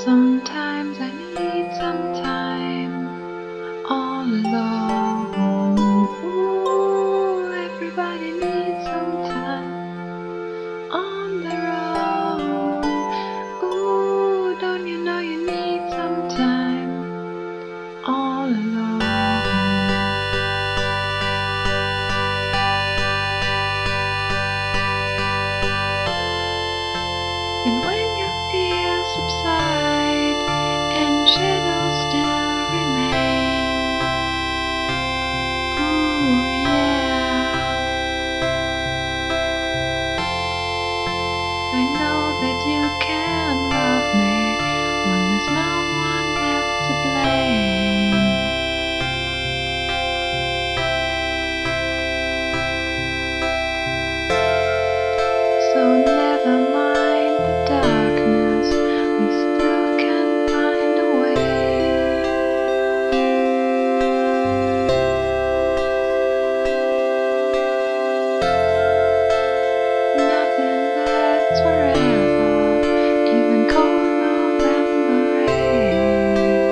Sometimes I need some time all alone. Ooh, everybody needs some time on their own. Ooh, don't you know you need some time all alone? And when your fears subside and shadows still remain, ooh yeah, I know that you can love me when there's no one left to blame. So never mind the darkness, we still can find a way. Nothing lasts forever, even cold November rain.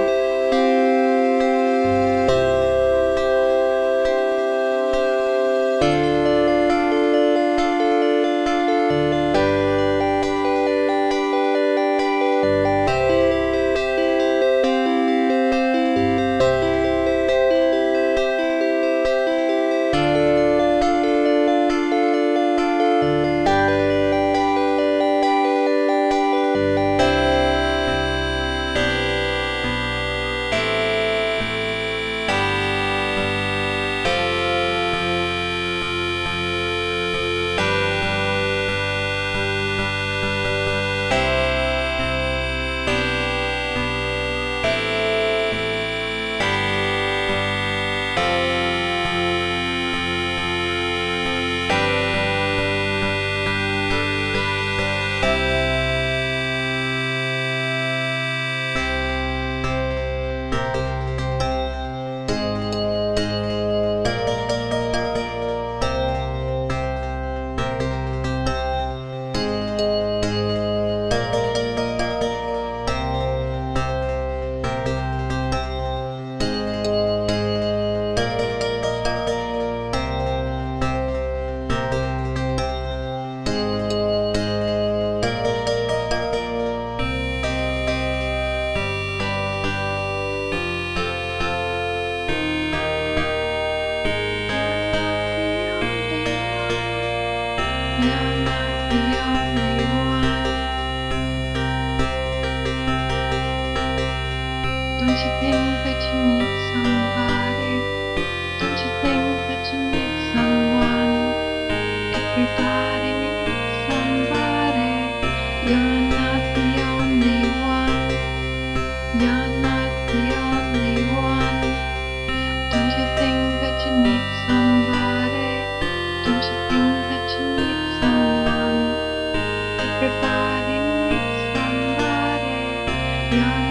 You're not the only one. Don't you think that you need somebody? Don't you think that you need someone? Everybody needs somebody. You're not the only one. You're not the only one. Don't you think that you need somebody? Don't you think that you need someone? Everybody needs somebody. You're